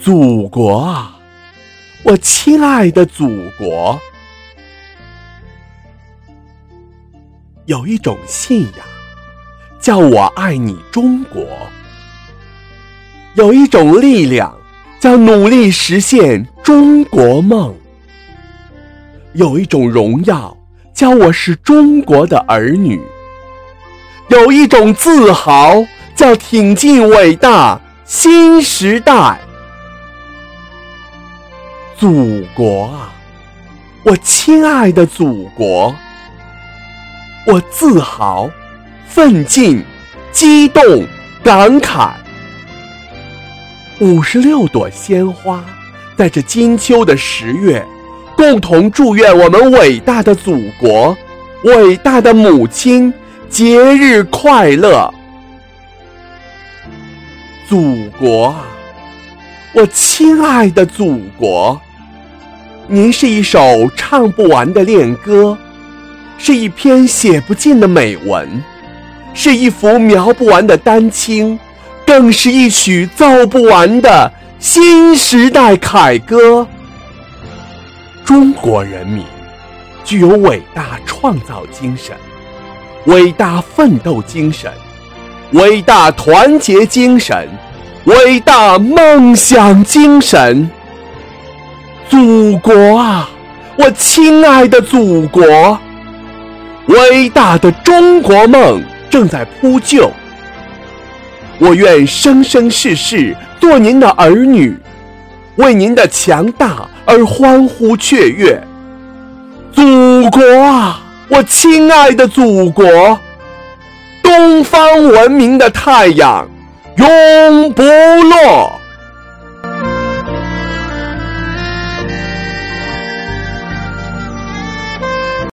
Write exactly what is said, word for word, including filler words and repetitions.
祖国啊，我亲爱的祖国。有一种信仰叫我爱你中国，有一种力量叫努力实现中国梦，有一种荣耀叫我是中国的儿女，有一种自豪叫挺进伟大新时代。祖国啊，我亲爱的祖国，我自豪、奋进、激动、感慨。五十六朵鲜花在这金秋的十月，共同祝愿我们伟大的祖国、伟大的母亲节日快乐。祖国啊，我亲爱的祖国，您是一首唱不完的恋歌，是一篇写不尽的美文，是一幅描不完的丹青，更是一曲奏不完的新时代凯歌。中国人民具有伟大创造精神、伟大奋斗精神、伟大团结精神、伟大梦想精神。祖国啊，我亲爱的祖国，伟大的中国梦正在铺就。我愿生生世世做您的儿女，为您的强大而欢呼雀跃。祖国啊，我亲爱的祖国，东方文明的太阳永不落。